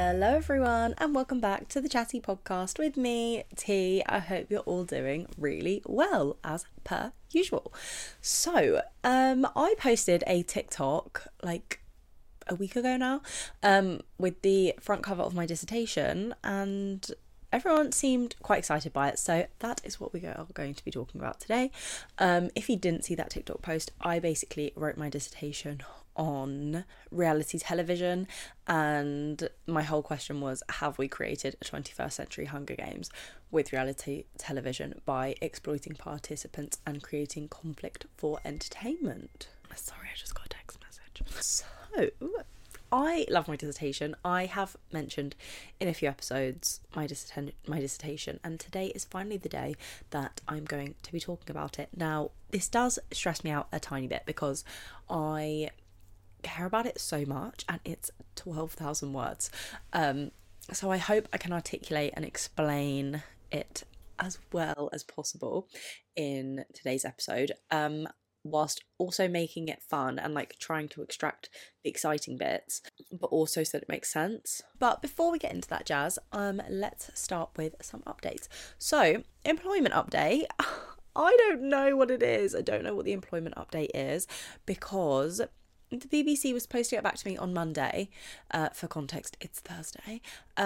Hello everyone and welcome back to the Chatty Podcast with me, T. I hope you're all doing really well as per usual. So, I posted a TikTok like a week ago now, with the front cover of my dissertation, and everyone seemed quite excited by it. So that is what we are going to be talking about today. If you didn't see that TikTok post, I basically wrote my dissertation on reality television, and my whole question was, have we created a 21st century Hunger Games with reality television by exploiting participants and creating conflict for entertainment? Sorry, I just got a text message. So I love my dissertation. I have mentioned in a few episodes my dissertation, and today is finally the day that I'm going to be talking about it. Now, this does stress me out a tiny bit because I care about it so much, and it's 12,000 words. So I hope I can articulate and explain it as well as possible in today's episode, whilst also making it fun and like trying to extract the exciting bits, but also so that it makes sense. But before we get into that jazz, let's start with some updates. So, employment update. I don't know what it is. I don't know what the employment update is because the BBC was supposed to get back to me on Monday. For context, it's Thursday.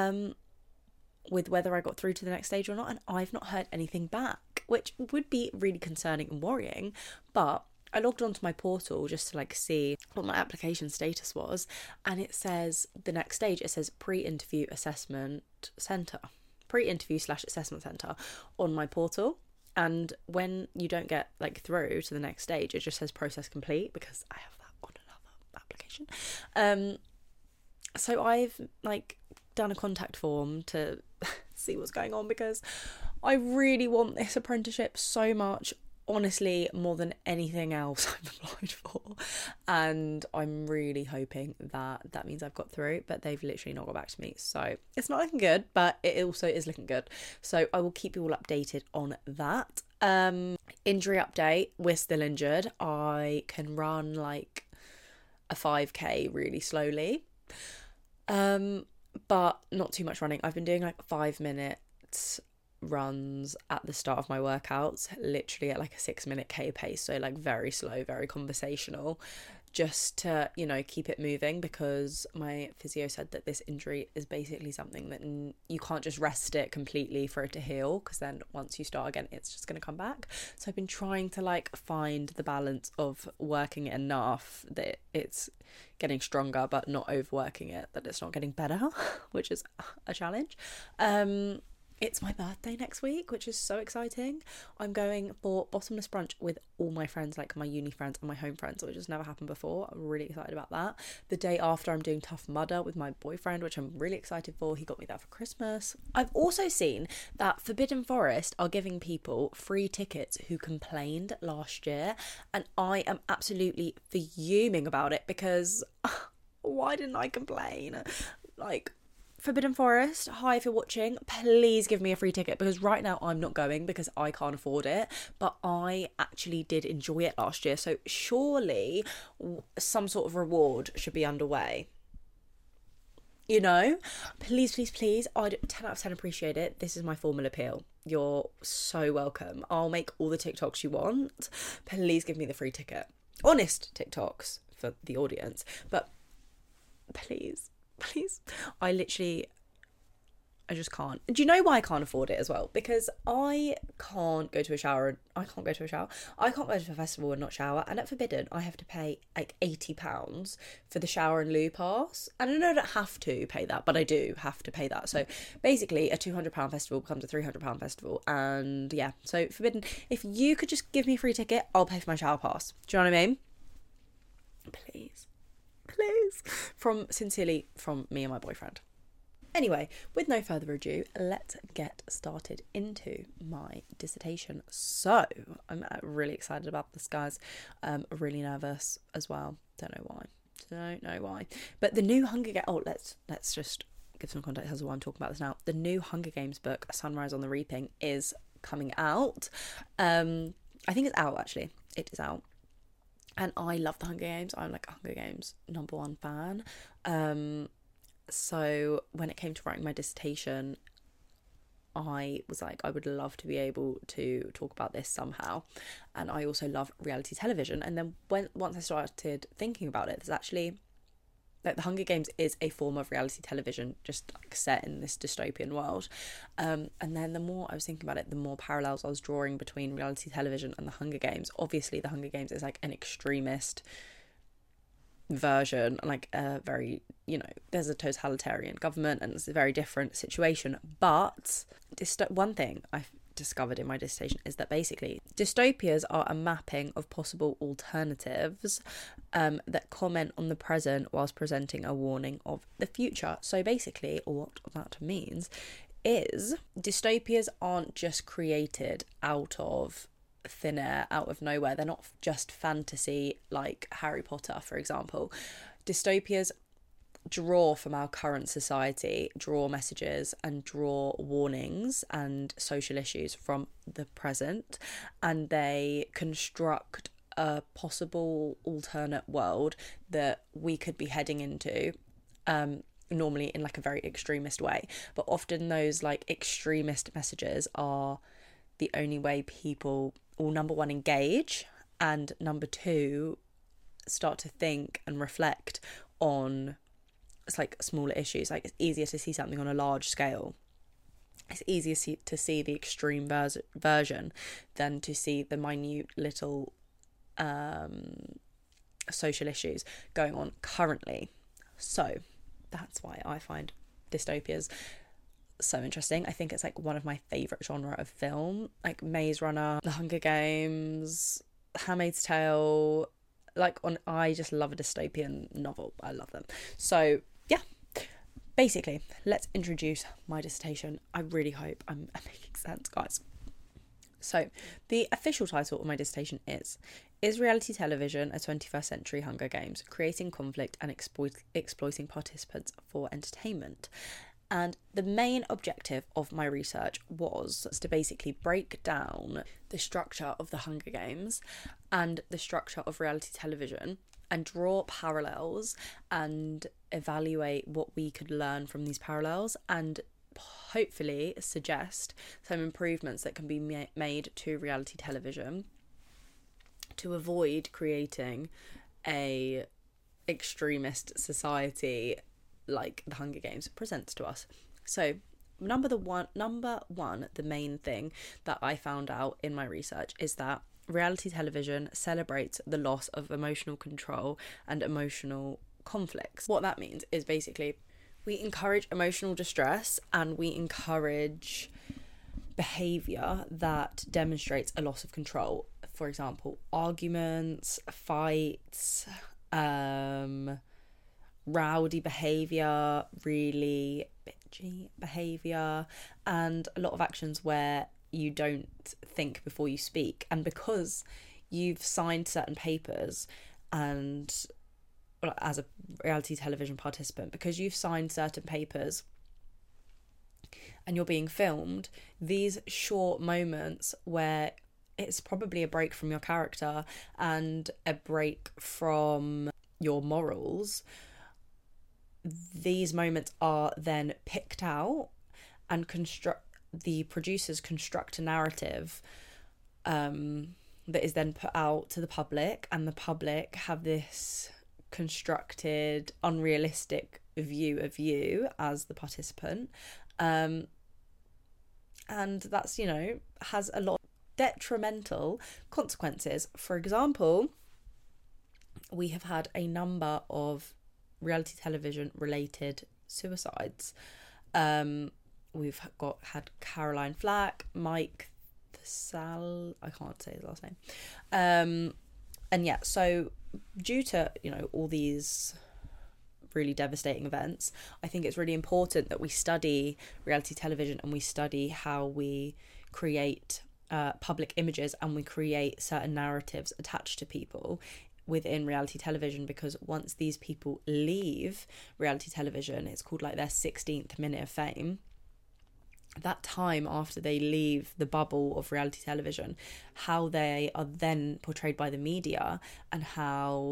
With whether I got through to the next stage or not, and I've not heard anything back, which would be really concerning and worrying. But I logged onto my portal just to like see what my application status was, and it says the next stage, it says pre-interview assessment centre, pre-interview/assessment centre on my portal. And when you don't get like through to the next stage, it just says process complete, because I have that on another application. So I've like done a contact form to see what's going on, because I really want this apprenticeship so much, honestly, more than anything else I've applied for, and I'm really hoping that that means I've got through, but they've literally not got back to me, so it's not looking good, but it also is looking good, so I will keep you all updated on that. Injury update, we're still injured. I can run like a 5k really slowly, but not too much running. I've been doing like 5-minute runs at the start of my workouts, literally at like a 6-minute k pace, so like very slow, very conversational, just to, you know, keep it moving, because my physio said that this injury is basically something that you can't just rest it completely for it to heal, because then once you start again it's just going to come back. So I've been trying to like find the balance of working it enough that it's getting stronger but not overworking it, that it's not getting better, which is a challenge. It's my birthday next week, which is so exciting. I'm going for bottomless brunch with all my friends, like my uni friends and my home friends, which has never happened before. I'm really excited about that. The day after, I'm doing Tough Mudder with my boyfriend, which I'm really excited for. He got me that for Christmas. I've also seen that Forbidden Forest are giving people free tickets who complained last year, and I am absolutely fuming about it, because why didn't I complain? Like, Forbidden Forest, hi, if you're watching, please give me a free ticket, because right now I'm not going because I can't afford it, but I actually did enjoy it last year, so surely some sort of reward should be underway, you know? Please, please, please, I'd 10 out of 10 appreciate it. This is my formal appeal. You're so welcome. I'll make all the TikToks you want. Please give me the free ticket. Honest TikToks for the audience, but please. I just can't. Do you know why I can't afford it as well? Because I can't go to a festival and not shower, and at Forbidden I have to pay like £80 for the shower and loo pass, and I know I don't have to pay that, but I do have to pay that. So basically a £200 festival becomes a £300 festival, and yeah, so Forbidden, if you could just give me a free ticket, I'll pay for my shower pass. Do you know what I mean? Please. Sincerely, from me and my boyfriend. Anyway, with no further ado, let's get started into my dissertation. So, I'm really excited about this, guys. Really nervous as well. Don't know why. But the new Hunger Games... Oh, let's just give some context as to why I'm talking about this now. The new Hunger Games book, Sunrise on the Reaping, is coming out. I think it's out, actually. It is out. And I love the Hunger Games. I'm like a Hunger Games #1 fan. So when it came to writing my dissertation, I was like, I would love to be able to talk about this somehow. And I also love reality television. And then once I started thinking about it, there's actually, like, the Hunger Games is a form of reality television, just like set in this dystopian world. And then the more I was thinking about it, the more parallels I was drawing between reality television and the Hunger Games. Obviously, the Hunger Games is like an extremist version, like a very, there's a totalitarian government and it's a very different situation. But one thing I've discovered in my dissertation is that basically dystopias are a mapping of possible alternatives that comment on the present whilst presenting a warning of the future. So basically what that means is dystopias aren't just created out of thin air, out of nowhere. They're not just fantasy like Harry Potter, for example. Dystopias draw from our current society, draw messages and draw warnings and social issues from the present, and they construct a possible alternate world that we could be heading into, normally in like a very extremist way. But often those like extremist messages are the only way people will, number one, engage, and number two, start to think and reflect on, it's like smaller issues. Like, it's easier to see something on a large scale. It's easier to see the extreme version than to see the minute little social issues going on currently. So that's why I find dystopias so interesting. I think it's like one of my favourite genre of film, like Maze Runner, The Hunger Games, Handmaid's Tale. I just love a dystopian novel. I love them. So yeah, basically, let's introduce my dissertation. I really hope I'm making sense, guys. So the official title of my dissertation is reality television a 21st century Hunger Games, creating conflict and exploiting participants for entertainment? And the main objective of my research was to basically break down the structure of the Hunger Games and the structure of reality television and draw parallels and evaluate what we could learn from these parallels and hopefully suggest some improvements that can be made to reality television to avoid creating a extremist society like the Hunger Games presents to us. So number one, the main thing that I found out in my research is that reality television celebrates the loss of emotional control and emotional conflicts. What that means is basically we encourage emotional distress and we encourage behaviour that demonstrates a loss of control. For example, arguments, fights, rowdy behaviour, really bitchy behaviour, and a lot of actions where you don't think before you speak. And because you've signed certain papers, and as a reality television participant, because you've signed certain papers and you're being filmed, these short moments where it's probably a break from your character and a break from your morals, these moments are then picked out and the producers construct a narrative that is then put out to the public, and the public have this constructed unrealistic view of you as the participant, and that's has a lot of detrimental consequences. For example, we have had a number of reality television related suicides. We've had Caroline Flack, Mike I can't say his last name, and yeah, so due to all these really devastating events, I think it's really important that we study reality television and we study how we create public images and we create certain narratives attached to people within reality television, because once these people leave reality television, it's called like their 16th minute of fame. That time after they leave the bubble of reality television, how they are then portrayed by the media and how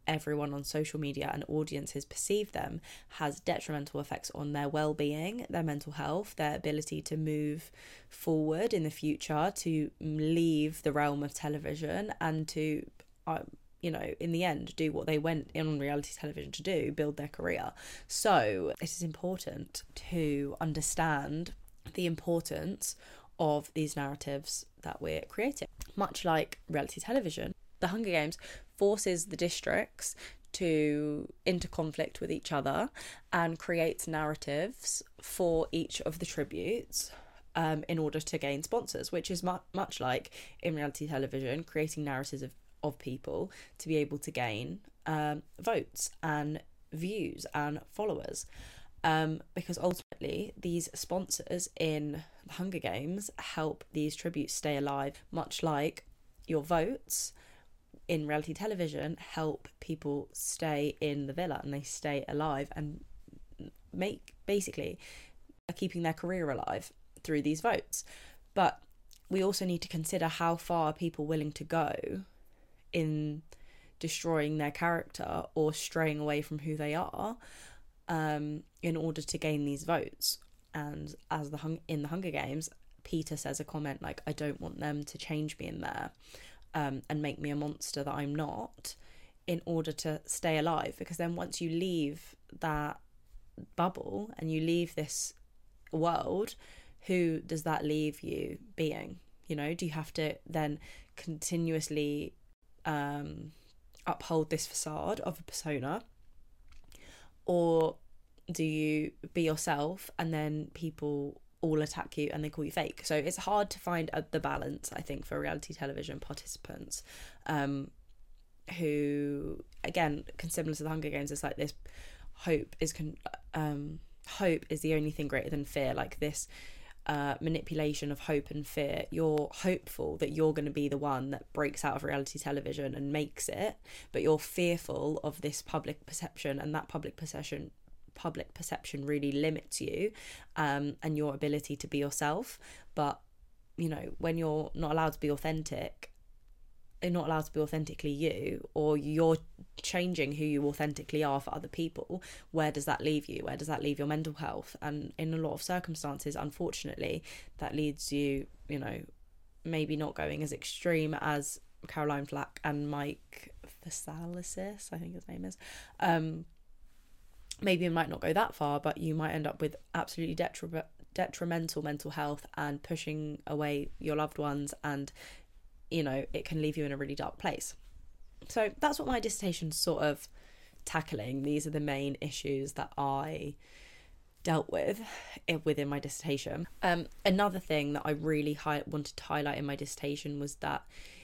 everyone on social media and audiences perceive them has detrimental effects on their well-being, their mental health, their ability to move forward in the future, to leave the realm of television and to in the end do what they went in on reality television to do, build their career. So it is important to understand the importance of these narratives that we're creating. Much like reality television, the Hunger Games forces the districts into conflict with each other and creates narratives for each of the tributes in order to gain sponsors, which is much like in reality television, creating narratives of people to be able to gain votes and views and followers. Because ultimately these sponsors in the Hunger Games help these tributes stay alive, much like your votes in reality television help people stay in the villa and they stay alive and basically are keeping their career alive through these votes. But we also need to consider how far are people willing to go in destroying their character or straying away from who they are in order to gain these votes. And as in the Hunger Games, Peter says a comment like, I don't want them to change me in there and make me a monster that I'm not, in order to stay alive. Because then once you leave that bubble and you leave this world, who does that leave you being? Do you have to then continuously uphold this facade of a persona, or do you be yourself and then people all attack you and they call you fake? So it's hard to find the balance, I think, for reality television participants who, again, similar to the Hunger Games, it's like this hope is the only thing greater than fear, like this manipulation of hope and fear. You're hopeful that you're going to be the one that breaks out of reality television and makes it, but you're fearful of this public perception, and that public perception really limits you and your ability to be yourself. But when you're not allowed to be authentic, you're not allowed to be authentically you, or you're changing who you authentically are for other people, where does that leave you? Where does that leave your mental health? And in a lot of circumstances, unfortunately, that leads you, maybe not going as extreme as Caroline Flack and Mike Vasalisis, I think his name is. Maybe it might not go that far, but you might end up with absolutely detrimental mental health and pushing away your loved ones, and it can leave you in a really dark place. So that's what my dissertation's sort of tackling. These are the main issues that I dealt with within my dissertation. Another thing that I really wanted to highlight in my dissertation was that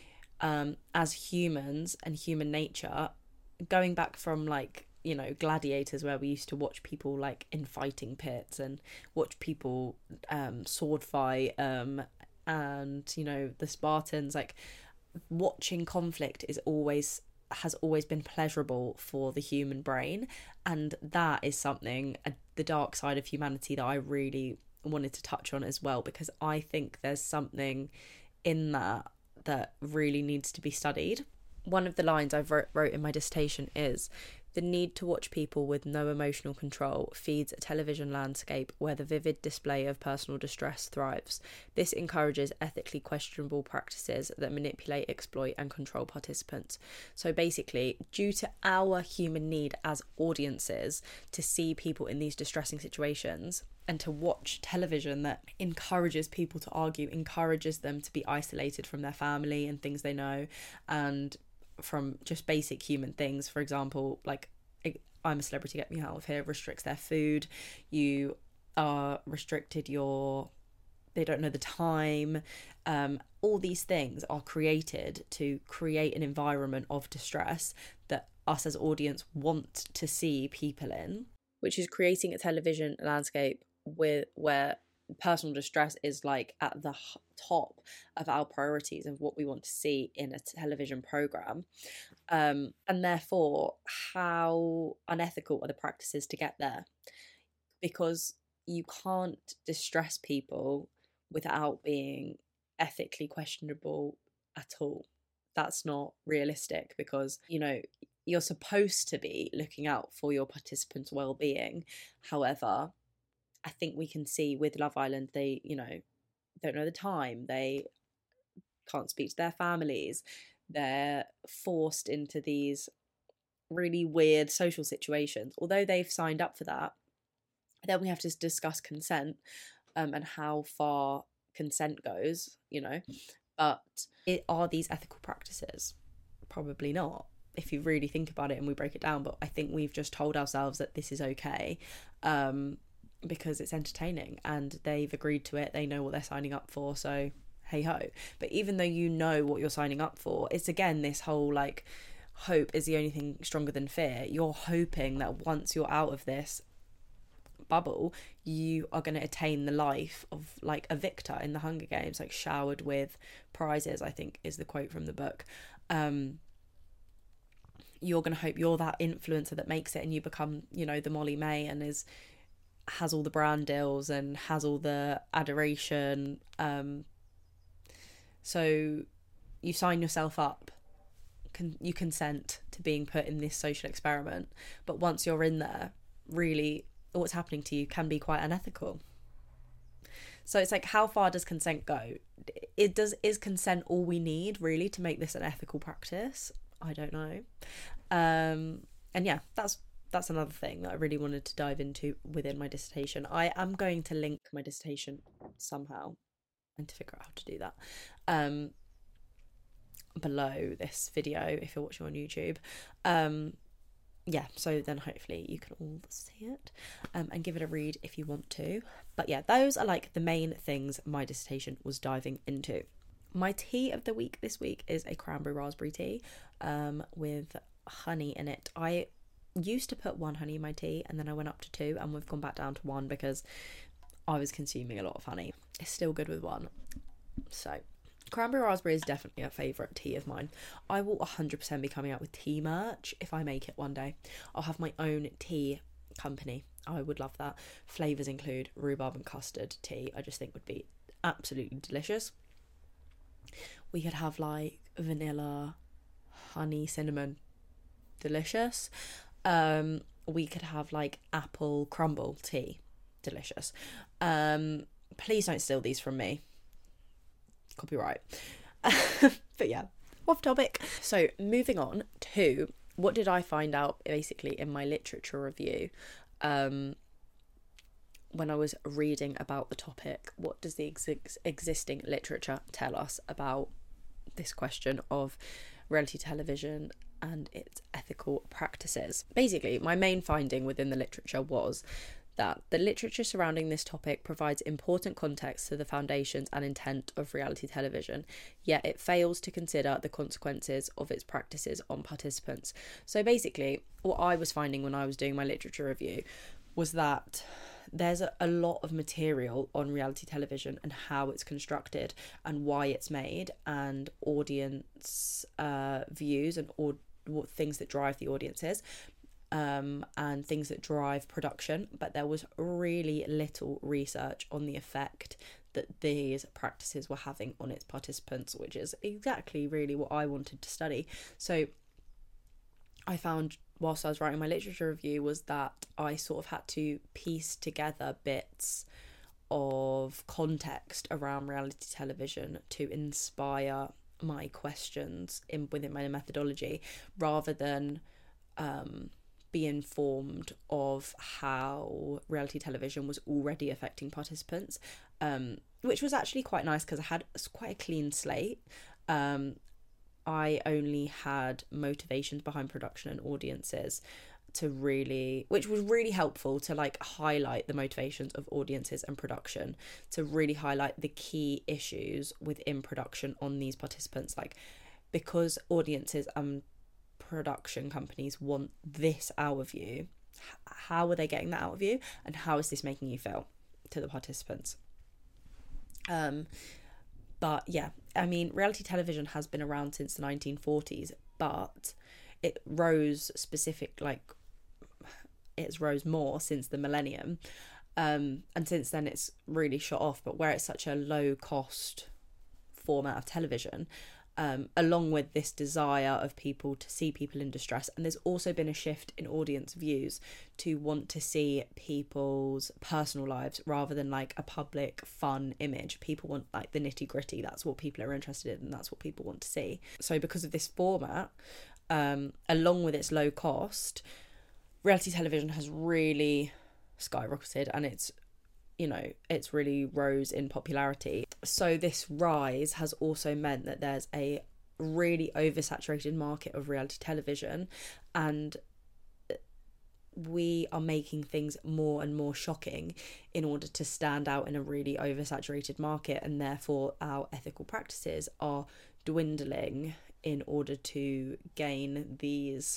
as humans and human nature, going back from gladiators, where we used to watch people in fighting pits and watch people sword fight, and the Spartans, watching conflict has always been pleasurable for the human brain, and that is something, the dark side of humanity, that I really wanted to touch on as well, because I think there's something in that really needs to be studied. One of the lines I've wrote in my dissertation is, the need to watch people with no emotional control feeds a television landscape where the vivid display of personal distress thrives. This encourages ethically questionable practices that manipulate, exploit, and control participants. So basically, due to our human need as audiences to see people in these distressing situations, and to watch television that encourages people to argue, encourages them to be isolated from their family and things they know, and from just basic human things, for example, I'm a celebrity, get me out of here, restricts their food, you are restricted, they don't know the time, all these things are created to create an environment of distress that us as audience want to see people in, which is creating a television landscape where personal distress is at the top of our priorities of what we want to see in a television program, and therefore how unethical are the practices to get there, because you can't distress people without being ethically questionable at all. That's not realistic, because you're supposed to be looking out for your participants' well-being. However, I think we can see with Love Island, they, don't know the time, they can't speak to their families, they're forced into these really weird social situations. Although they've signed up for that, then we have to discuss consent, and how far consent goes, but are these ethical practices? Probably not, if you really think about it and we break it down. But I think we've just told ourselves that this is okay, because it's entertaining and they've agreed to it, they know what they're signing up for, so hey ho. But even though you know what you're signing up for, it's again this whole like, hope is the only thing stronger than fear. You're hoping that once you're out of this bubble, you are going to attain the life of like a victor in the Hunger Games, like showered with prizes, I think is the quote from the book. You're going to hope you're that influencer that makes it, and you become, the Molly-Mae, and has all the brand deals and has all the adoration. So you sign yourself up, you consent to being put in this social experiment, but once you're in there, really what's happening to you can be quite unethical. So it's like, how far does consent go? Is consent all we need really to make this an ethical practice? I don't know. And yeah, that's another thing that I really wanted to dive into within my dissertation. I am going to link my dissertation somehow and to figure out how to do that below this video if you're watching on YouTube. Yeah, so then hopefully you can all see it and give it a read if you want to. But yeah, those are like the main things my dissertation was diving into. My tea of the week this week is a cranberry raspberry tea with honey in it. I used to put 1 honey in my tea, and then I went up to 2, and we've gone back down to 1 because I was consuming a lot of honey. It's still good with 1. So cranberry raspberry is definitely a favourite tea of mine. I will 100% be coming out with tea merch if I make it one day. I'll have my own tea company. I would love that. Flavours include rhubarb and custard tea. I just think would be absolutely delicious. We could have like vanilla, honey, cinnamon. Delicious. We could have like apple crumble tea. Delicious. Please don't steal these from me. Copyright. But yeah, off topic. So moving on to what did I find out basically in my literature review when I was reading about the topic. What does the existing literature tell us about this question of reality television and its ethical practices? Basically, my main finding within the literature was that the literature surrounding this topic provides important context to the foundations and intent of reality television, yet it fails to consider the consequences of its practices on participants. So basically, what I was finding when I was doing my literature review was that there's a lot of material on reality television and how it's constructed and why it's made, and audience views and what things that drive the audiences. And things that drive production, but there was really little research on the effect that these practices were having on its participants, which is exactly really what I wanted to study. So I found whilst I was writing my literature review was that I sort of had to piece together bits of context around reality television to inspire my questions within my methodology, rather than be informed of how reality television was already affecting participants, which was actually quite nice because I had quite a clean slate. I only had motivations behind production and audiences which was really helpful to like highlight the motivations of audiences and production, to really highlight the key issues within production on these participants, like because audiences and production companies want this out of you, how are they getting that out of you, and how is this making you feel to the participants? But yeah, I mean, reality television has been around since the 1940s, but it rose more since the millennium, and since then it's really shot off. But where it's such a low cost format of television, along with this desire of people to see people in distress. And there's also been a shift in audience views to want to see people's personal lives rather than like a public fun image. People want like the nitty gritty. That's what people are interested in, and that's what people want to see. So because of this format, along with its low cost, reality television has really skyrocketed, and it's really rose in popularity. So this rise has also meant that there's a really oversaturated market of reality television, and we are making things more and more shocking in order to stand out in a really oversaturated market, and therefore our ethical practices are dwindling in order to gain these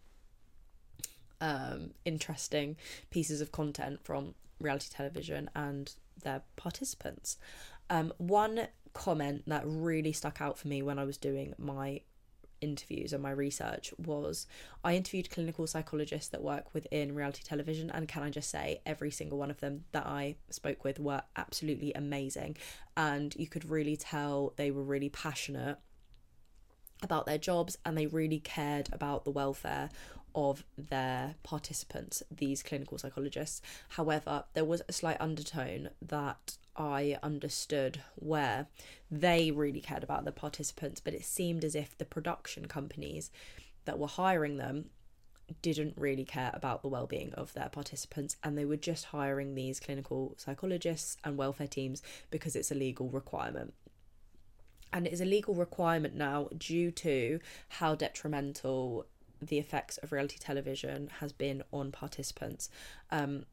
interesting pieces of content from reality television and their participants. One comment that really stuck out for me when I was doing my interviews and my research was, I interviewed clinical psychologists that work within reality television, and can I just say, every single one of them that I spoke with were absolutely amazing, and you could really tell they were really passionate about their jobs, and they really cared about the welfare of their participants, these clinical psychologists. However, there was a slight undertone that I understood where they really cared about the participants, but it seemed as if the production companies that were hiring them didn't really care about the well-being of their participants, and they were just hiring these clinical psychologists and welfare teams because it's a legal requirement. And it is a legal requirement now due to how detrimental the effects of reality television has been on participants. One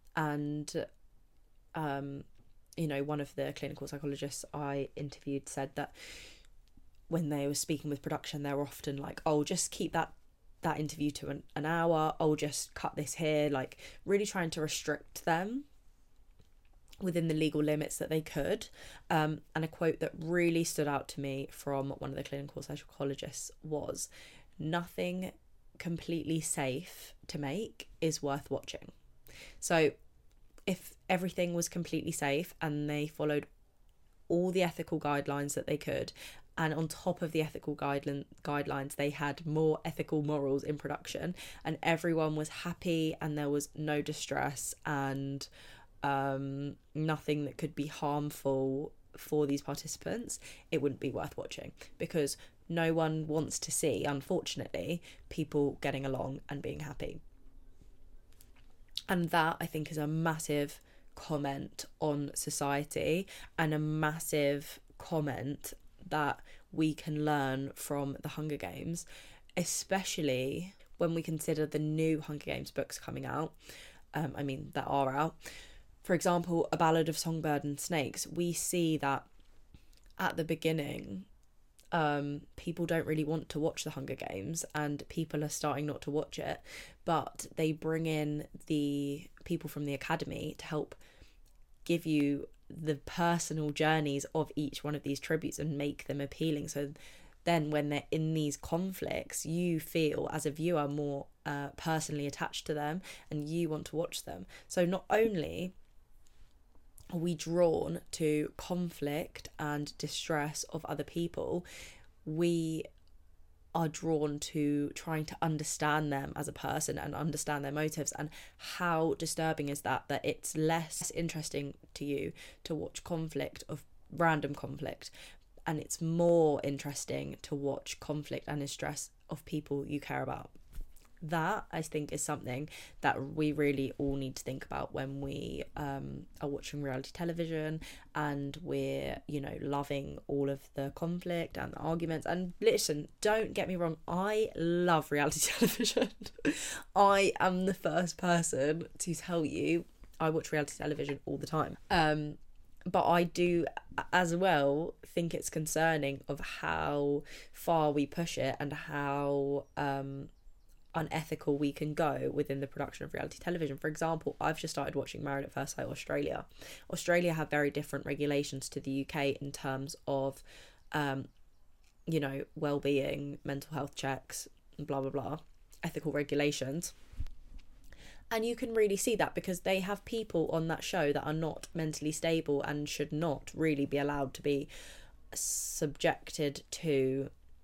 of the clinical psychologists I interviewed said that when they were speaking with production, they were often like, oh, just keep that interview to an hour, oh, just cut this here, like really trying to restrict them within the legal limits that they could. And a quote that really stood out to me from one of the clinical psychologists was, nothing completely safe to make is worth watching. So if everything was completely safe and they followed all the ethical guidelines that they could, and on top of the ethical guidelines they had more ethical morals in production, and everyone was happy and there was no distress and nothing that could be harmful for these participants, it wouldn't be worth watching, because no one wants to see, unfortunately, people getting along and being happy. And that, I think, is a massive comment on society, and a massive comment that we can learn from the Hunger Games, especially when we consider the new Hunger Games books coming out. That are out. For example, A Ballad of Songbird and Snakes, we see that at the beginning, people don't really want to watch the Hunger Games, and people are starting not to watch it, but they bring in the people from the academy to help give you the personal journeys of each one of these tributes and make them appealing. So then when they're in these conflicts, you feel as a viewer more personally attached to them, and you want to watch them. So not only are we drawn to conflict and distress of other people, we are drawn to trying to understand them as a person and understand their motives. And how disturbing is that it's less interesting to you to watch random conflict, and it's more interesting to watch conflict and distress of people you care about. That, I think, is something that we really all need to think about when we are watching reality television, and we're, loving all of the conflict and the arguments. And listen, don't get me wrong, I love reality television. I am the first person to tell you I watch reality television all the time. But I do as well think it's concerning of how far we push it, and how unethical we can go within the production of reality television. For example, I've just started watching Married at First Sight Australia. Australia have very different regulations to the UK in terms of well-being, mental health checks, blah blah blah, ethical regulations. And you can really see that because they have people on that show that are not mentally stable and should not really be allowed to be subjected to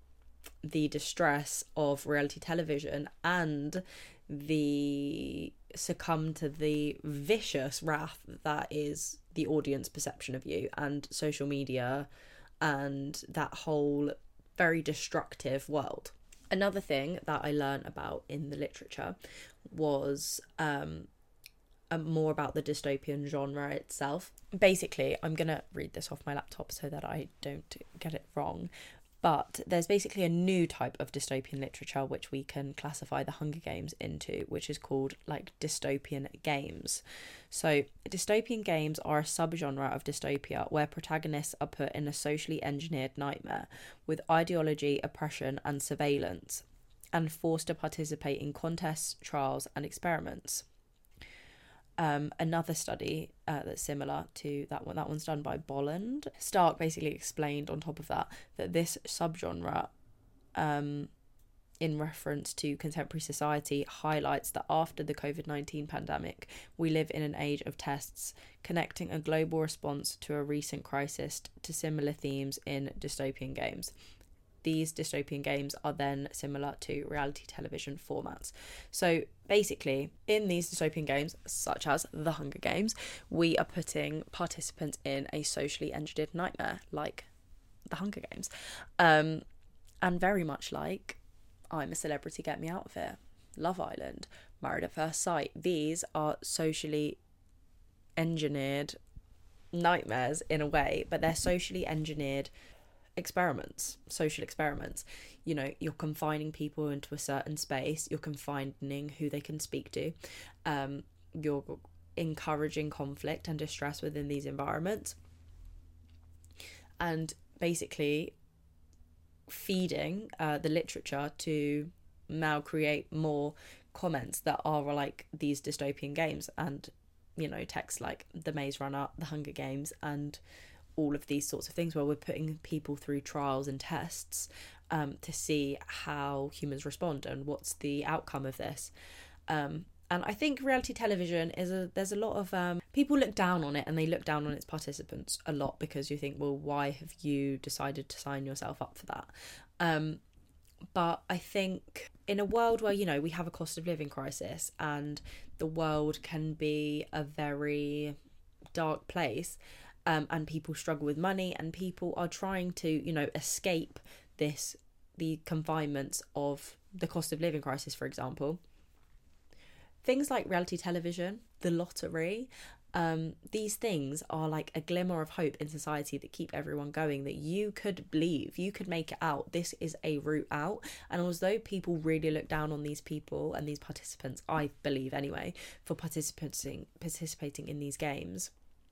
the distress of reality television and the succumb to the vicious wrath that is the audience perception of you and social media and that whole very destructive world. Another thing that I learned about in the literature was more about the dystopian genre itself. Basically, I'm going to read this off my laptop so that I don't get it wrong. But there's basically a new type of dystopian literature which we can classify the Hunger Games into, which is called like dystopian games. So dystopian games are a subgenre of dystopia where protagonists are put in a socially engineered nightmare with ideology, oppression and surveillance, and forced to participate in contests, trials and experiments. Another study that's similar to that one's done by Bolland. Stark basically explained on top of that this subgenre, in reference to contemporary society, highlights that after the COVID-19 pandemic, we live in an age of tests, connecting a global response to a recent crisis to similar themes in dystopian games. These dystopian games are then similar to reality television formats. So basically, in these dystopian games, such as the Hunger Games, we are putting participants in a socially engineered nightmare, like the Hunger Games. And very much like I'm a Celebrity, Get Me Out of Here, Love Island, Married at First Sight. These are socially engineered nightmares in a way, but they're socially engineered social experiments. You know, you're confining people into a certain space, you're confining who they can speak to, you're encouraging conflict and distress within these environments, and basically feeding the literature to now create more comments that are like these dystopian games, and you know, texts like The Maze Runner, The Hunger Games, and all of these sorts of things where we're putting people through trials and tests to see how humans respond and what's the outcome of this. And I think reality television there's a lot of people look down on it, and they look down on its participants a lot because you think, well, why have you decided to sign yourself up for that? But I think in a world where, you know, we have a cost of living crisis and the world can be a very dark place, and people struggle with money, and people are trying to, you know, escape the confinements of the cost of living crisis, for example. Things like reality television, the lottery, these things are like a glimmer of hope in society that keep everyone going, that you could believe, you could make it out. This is a route out. And although people really look down on these people and these participants, I believe anyway, for participating in these games,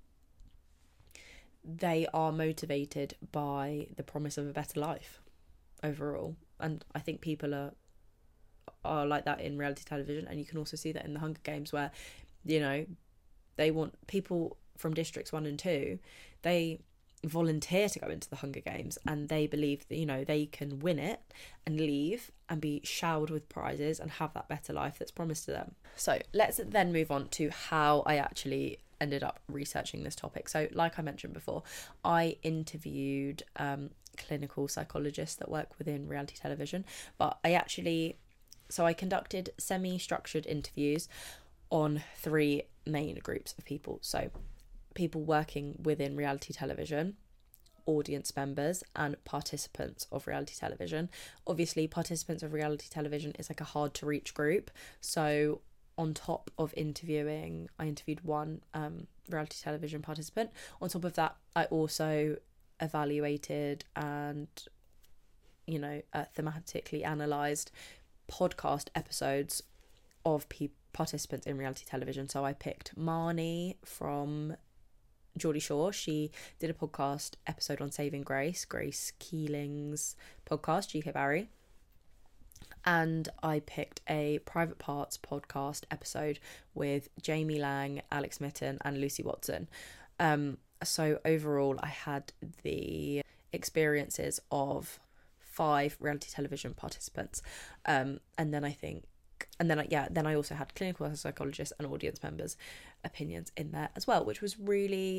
they are motivated by the promise of a better life overall. And I think people are like that in reality television, and you can also see that in the Hunger Games, where, you know, they want people from districts 1 and 2, they volunteer to go into the Hunger Games, and they believe that, you know, they can win it and leave and be showered with prizes and have that better life that's promised to them. So let's then move on to how I actually ended up researching this topic. So like I mentioned before, I interviewed clinical psychologists that work within reality television, but I conducted semi-structured interviews on 3 main groups of people. So people working within reality television, audience members and participants of reality television. Obviously, participants of reality television is like a hard to reach group, so on top of interviewing, I interviewed 1 reality television participant. On top of that, I also evaluated and, you know, thematically analysed podcast episodes of participants in reality television. So I picked Marnie from Geordie Shore. She did a podcast episode on Saving Grace Keeling's podcast, GK Barry. And I picked a Private Parts podcast episode with Jamie Lang, Alex Mitten and Lucy Watson. So overall, I had the experiences of 5 reality television participants. And then I also had clinical psychologists and audience members' opinions in there as well, which was really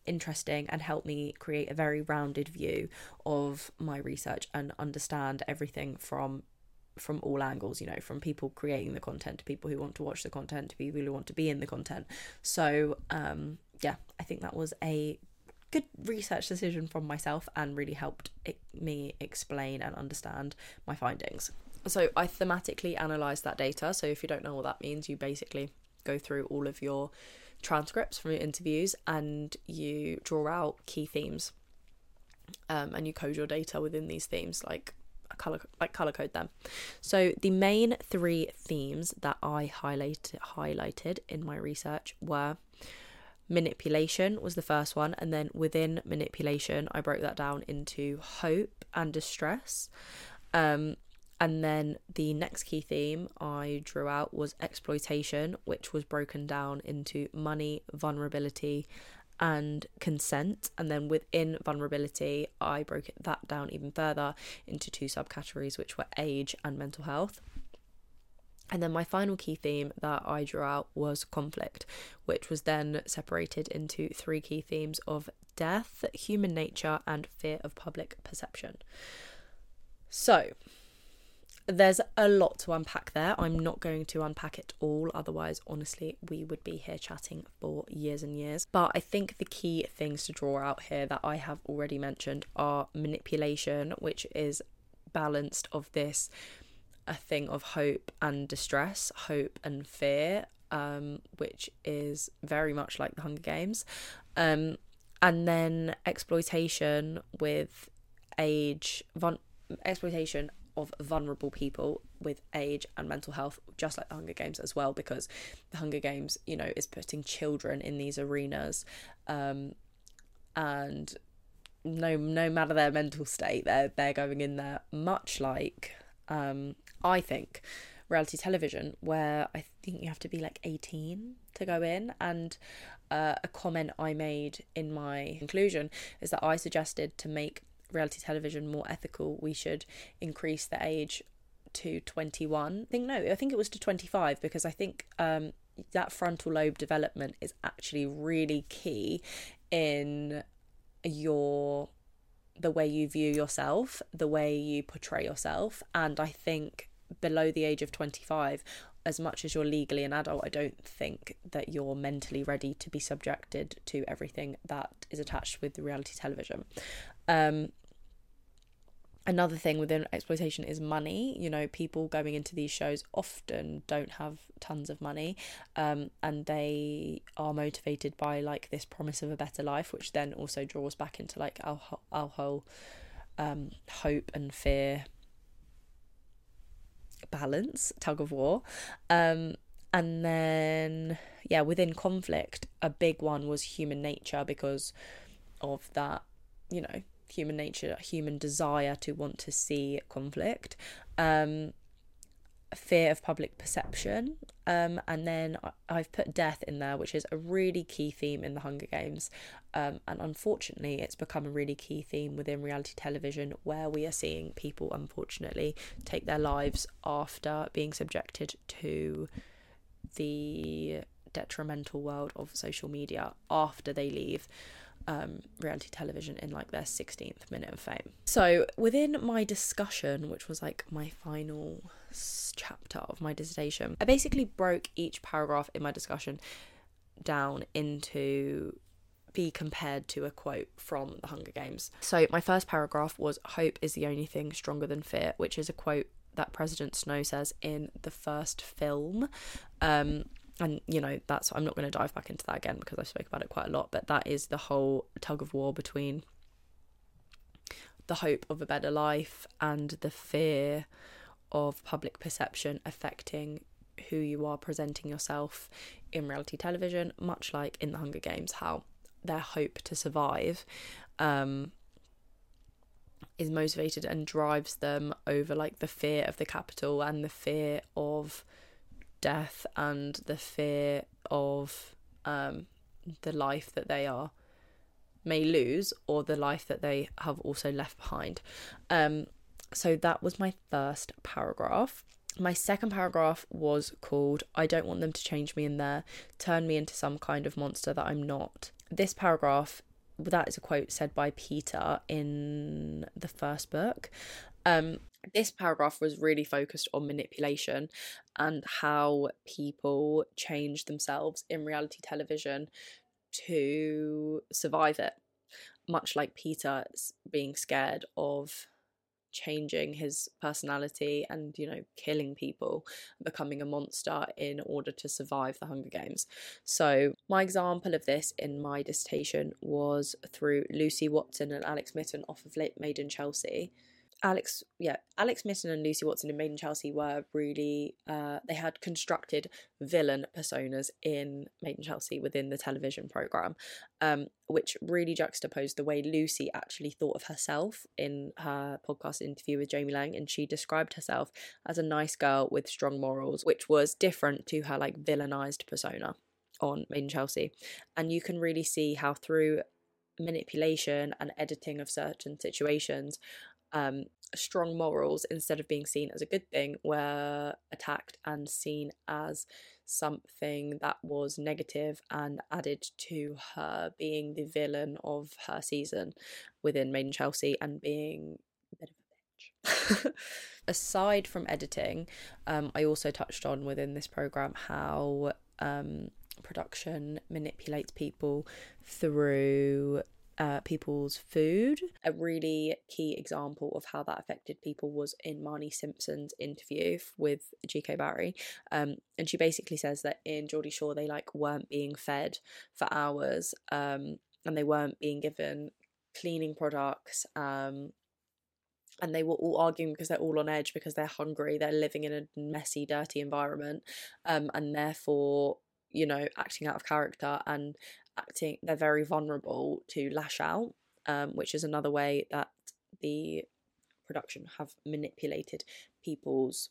interesting and helped me create a very rounded view of my research and understand everything from all angles, from people creating the content to people who want to watch the content to people who want to be in the content. So I think that was a good research decision from myself and really helped me explain and understand my findings. So I thematically analysed that data. So if you don't know what that means, you basically go through all of your transcripts from your interviews and you draw out key themes, and you code your data within these themes, like color code them. So the main 3 themes that I highlighted in my research were manipulation was the first one, and then within manipulation I broke that down into hope and distress, and then the next key theme I drew out was exploitation, which was broken down into money, vulnerability and consent. And then within vulnerability I broke that down even further into 2 subcategories, which were age and mental health. And then my final key theme that I drew out was conflict, which was then separated into 3 key themes of death, human nature and fear of public perception. So there's a lot to unpack there. I'm not going to unpack it all, otherwise, honestly, we would be here chatting for years and years. But I think the key things to draw out here that I have already mentioned are manipulation, which is balanced of this, a thing of hope and distress, hope and fear, which is very much like the Hunger Games. And then exploitation with exploitation of vulnerable people with age and mental health, just like the Hunger Games as well, because the Hunger Games, is putting children in these arenas, and no matter their mental state, they're going in there, much like I think reality television, where I think you have to be like 18 to go in. And a comment I made in my conclusion is that I suggested to make reality television more ethical, we should increase the age to 21. I think it was to 25, because I think that frontal lobe development is actually really key in the way you view yourself, the way you portray yourself. And I think below the age of 25, as much as you're legally an adult, I don't think that you're mentally ready to be subjected to everything that is attached with the reality television. Another thing within exploitation is money. People going into these shows often don't have tons of money, and they are motivated by like this promise of a better life, which then also draws back into like our whole hope and fear balance, tug of war. And then within conflict, a big one was human nature, because of that, human nature, human desire to want to see conflict, fear of public perception, and then I've put death in there, which is a really key theme in the Hunger Games, and unfortunately it's become a really key theme within reality television, where we are seeing people unfortunately take their lives after being subjected to the detrimental world of social media after they leave reality television in like their 16th minute of fame. So within my discussion, which was like my final chapter of my dissertation, I basically broke each paragraph in my discussion down into be compared to a quote from the Hunger Games. So my first paragraph was, "Hope is the only thing stronger than fear," which is a quote that President Snow says in the first film. And, that's, I'm not going to dive back into that again because I spoke about it quite a lot, but that is the whole tug of war between the hope of a better life and the fear of public perception affecting who you are presenting yourself in reality television, much like in the Hunger Games, how their hope to survive is motivated and drives them over like the fear of the capital and the fear of death and the fear of the life that they may lose, or the life that they have also left behind. So that was my first paragraph. My second paragraph was called, "I don't want them to change me in there, turn me into some kind of monster that I'm not." This paragraph that is a quote said by Peter in the first book. This paragraph was really focused on manipulation and how people change themselves in reality television to survive it, much like Peter being scared of changing his personality and, you know, killing people, becoming a monster in order to survive the Hunger Games. So my example of this in my dissertation was through Lucy Watson and Alex Mitten off of Made in Chelsea. Alex Mitten and Lucy Watson in Made in Chelsea were really, they had constructed villain personas in Made in Chelsea within the television programme, which really juxtaposed the way Lucy actually thought of herself in her podcast interview with Jamie Lang, and she described herself as a nice girl with strong morals, which was different to her like villainised persona on Made in Chelsea. And you can really see how through manipulation and editing of certain situations, strong morals, instead of being seen as a good thing, were attacked and seen as something that was negative and added to her being the villain of her season within Made in Chelsea and being a bit of a bitch. Aside from editing, I also touched on within this programme how production manipulates people through people's food. A really key example of how that affected people was in Marnie Simpson's interview with G.K. Barry, and she basically says that in Geordie Shore they like weren't being fed for hours, and they weren't being given cleaning products, and they were all arguing because they're all on edge because they're hungry, they're living in a messy, dirty environment, and therefore, you know, acting out of character and they're very vulnerable to lash out, which is another way that the production have manipulated people's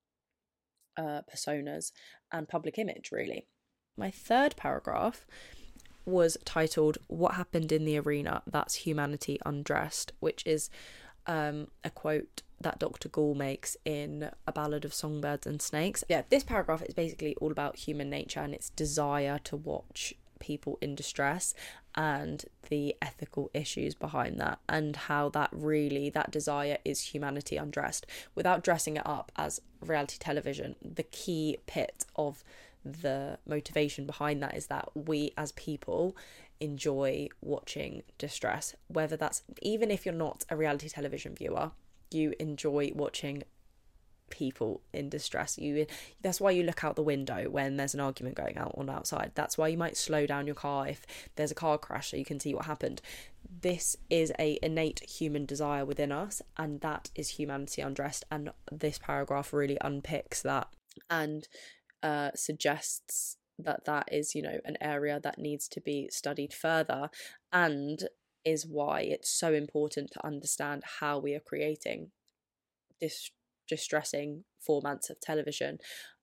personas and public image, really. My third paragraph was titled "What Happened in the Arena? That's Humanity Undressed," which is a quote that Dr. Gall makes in A Ballad of Songbirds and Snakes. Yeah, this paragraph is basically all about human nature and its desire to watch people in distress and the ethical issues behind that, and how that desire is humanity undressed, without dressing it up as reality television. The key pit of the motivation behind that is that we as people enjoy watching distress, whether that's, even if you're not a reality television viewer, you enjoy watching people in distress. That's why you look out the window when there's an argument going on outside. That's why you might slow down your car if there's a car crash so you can see what happened. This is a innate human desire within us, and that is humanity undressed. And this paragraph really unpicks that and suggests that is, you know, an area that needs to be studied further, and is why it's so important to understand how we are creating this distressing formats of television,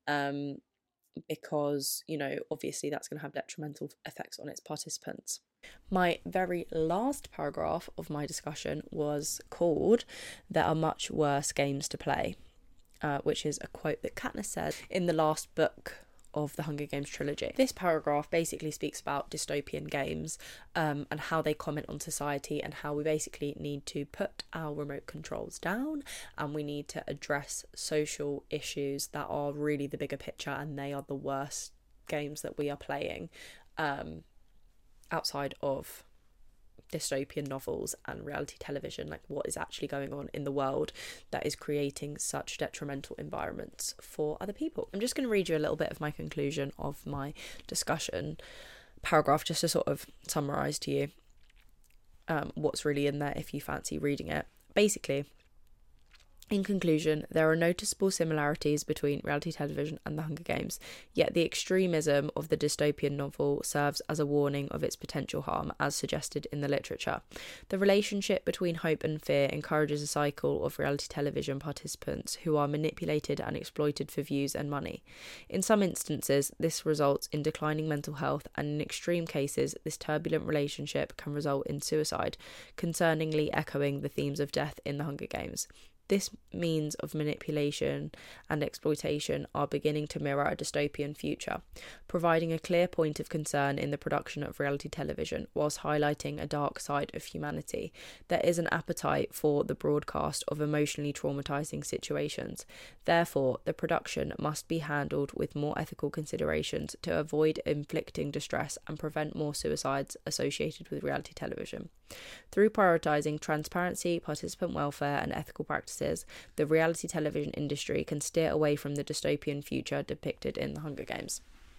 because, you know, obviously that's going to have detrimental effects on its participants. My very last paragraph of my discussion was called "There are much worse games to play," which is a quote that Katniss said in the last book of the Hunger Games trilogy. This paragraph basically speaks about dystopian games, and how they comment on society, and how we basically need to put our remote controls down and we need to address social issues that are really the bigger picture, and they are the worst games that we are playing outside of dystopian novels and reality television, like what is actually going on in the world that is creating such detrimental environments for other people. I'm just going to read you a little bit of my conclusion of my discussion paragraph, just to sort of summarise to you what's really in there if you fancy reading it. Basically, in conclusion, there are noticeable similarities between reality television and the Hunger Games, yet the extremism of the dystopian novel serves as a warning of its potential harm, as suggested in the literature. The relationship between hope and fear encourages a cycle of reality television participants who are manipulated and exploited for views and money. In some instances, this results in declining mental health, and in extreme cases, this turbulent relationship can result in suicide, concerningly echoing the themes of death in the Hunger Games. This means of manipulation and exploitation are beginning to mirror a dystopian future, providing a clear point of concern in the production of reality television, whilst highlighting a dark side of humanity. There is an appetite for the broadcast of emotionally traumatizing situations. Therefore, the production must be handled with more ethical considerations to avoid inflicting distress and prevent more suicides associated with reality television. Through prioritising transparency, participant welfare, and ethical practices, the reality television industry can steer away from the dystopian future depicted in the Hunger Games.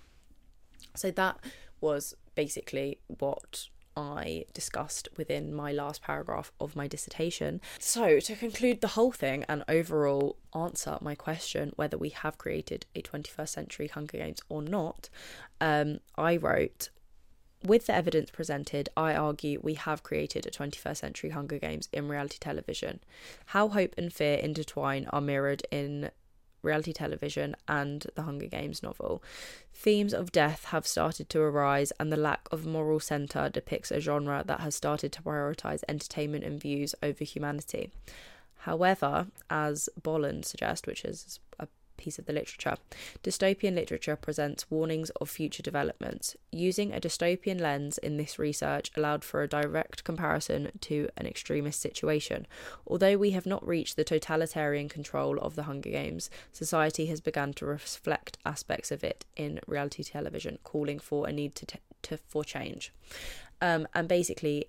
So that was basically what I discussed within my last paragraph of my dissertation. So to conclude the whole thing and overall answer my question whether we have created a 21st century Hunger Games or not, I wrote, with the evidence presented, I argue we have created a 21st century Hunger Games in reality television. How hope and fear intertwine are mirrored in reality television and the Hunger Games novel. Themes of death have started to arise, and the lack of moral centre depicts a genre that has started to prioritise entertainment and views over humanity. However, as Bolland suggests, which is a piece of the literature, dystopian literature presents warnings of future developments. Using a dystopian lens in this research allowed for a direct comparison to an extremist situation. Although we have not reached the totalitarian control of the Hunger Games, society has begun to reflect aspects of it in reality television, calling for a need for change. And basically,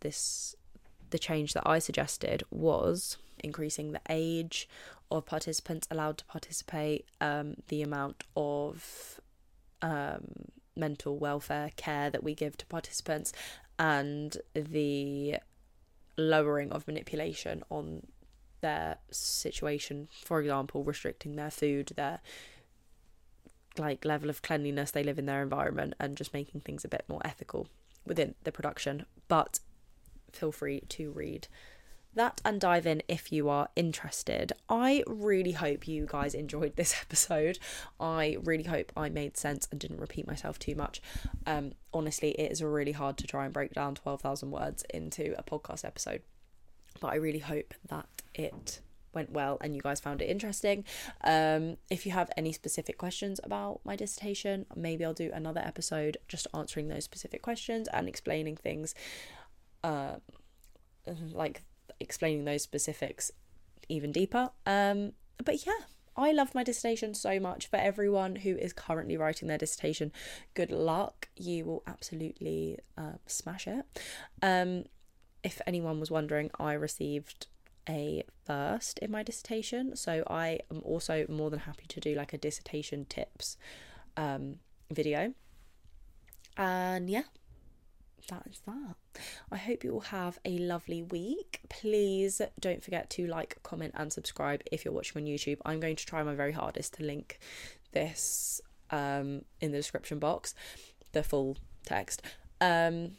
the change that I suggested was increasing the age of participants allowed to participate, the amount of mental welfare care that we give to participants, and the lowering of manipulation on their situation. For example, restricting their food, their level of cleanliness they live in their environment, and just making things a bit more ethical within the production. But feel free to read that and dive in if you are interested. I really hope you guys enjoyed this episode. I really hope I made sense and didn't repeat myself too much. Honestly, it is really hard to try and break down 12,000 words into a podcast episode, but I really hope that it went well and you guys found it interesting. If you have any specific questions about my dissertation, maybe I'll do another episode just answering those specific questions and explaining things, explaining those specifics even deeper. But yeah, I loved my dissertation so much. For everyone who is currently writing their dissertation, good luck. You will absolutely smash it. If anyone was wondering, I received a first in my dissertation, so I am also more than happy to do like a dissertation tips video. And yeah, that is that. I hope you all have a lovely week. Please don't forget to like, comment and subscribe if you're watching on YouTube. I'm going to try my very hardest to link this in the description box, the full text. And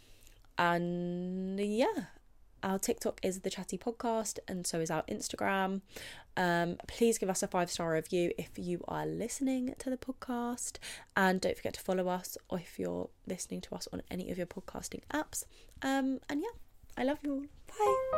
yeah, our TikTok is the Chatty Podcast, and so is our Instagram. Please give us a 5-star review if you are listening to the podcast, and don't forget to follow us or if you're listening to us on any of your podcasting apps. And yeah, I love you all. Bye.